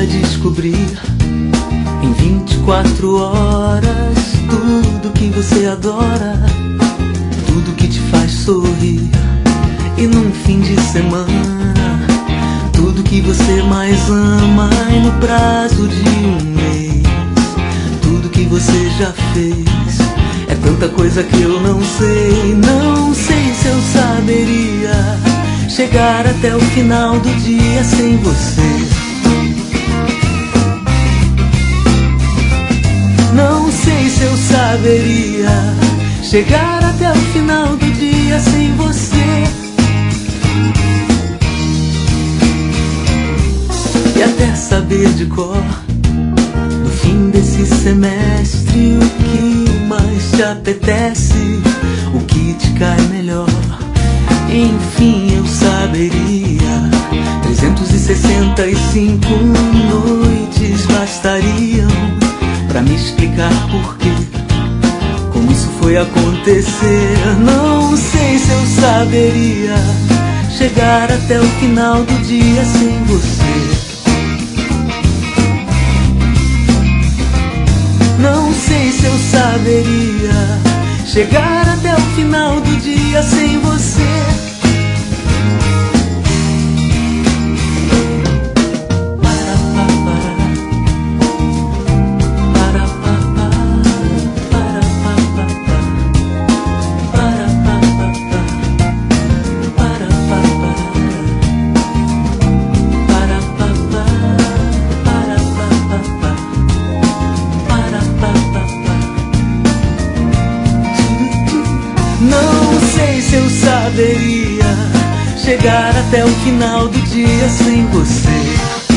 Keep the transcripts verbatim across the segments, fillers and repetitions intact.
Queria descobrir em vinte e quatro horas tudo que você adora, tudo que te faz sorrir. E num fim de semana, tudo que você mais ama. E no prazo de um mês, tudo que você já fez. É tanta coisa que eu não sei, não sei se eu saberia chegar até o final do dia sem você. Não sei se eu saberia chegar até o final do dia sem você. E até saber de cor, no fim desse semestre, o que mais te apetece, o que te cai melhor. Enfim, eu saberia. trezentas e sessenta e cinco noites bastariam pra me explicar por quê, como isso foi acontecer. Não sei se eu saberia chegar até o final do dia sem você. Não sei se eu saberia chegar até o final do dia sem você. Não sei se eu saberia chegar até o final do dia sem você.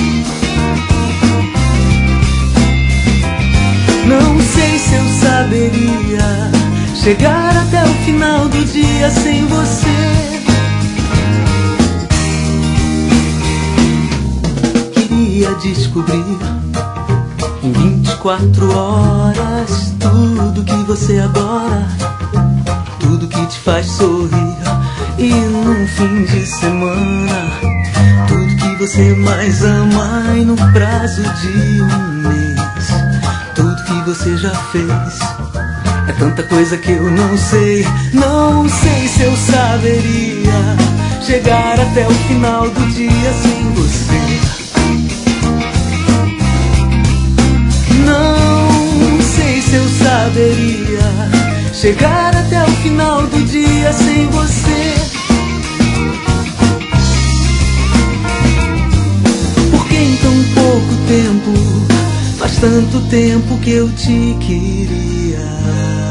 Não sei se eu saberia chegar até o final do dia sem você. Queria descobrir em vinte e quatro horas tudo que você adora, tudo que te faz sorrir. E num fim de semana, tudo que você mais ama. E no prazo de um mês, tudo que você já fez. É tanta coisa que eu não sei. Não sei se eu saberia chegar até o final do dia sem você. Não sei se eu saberia chegar até o final do dia sem você. Porque em tão pouco tempo, faz tanto tempo que eu te queria.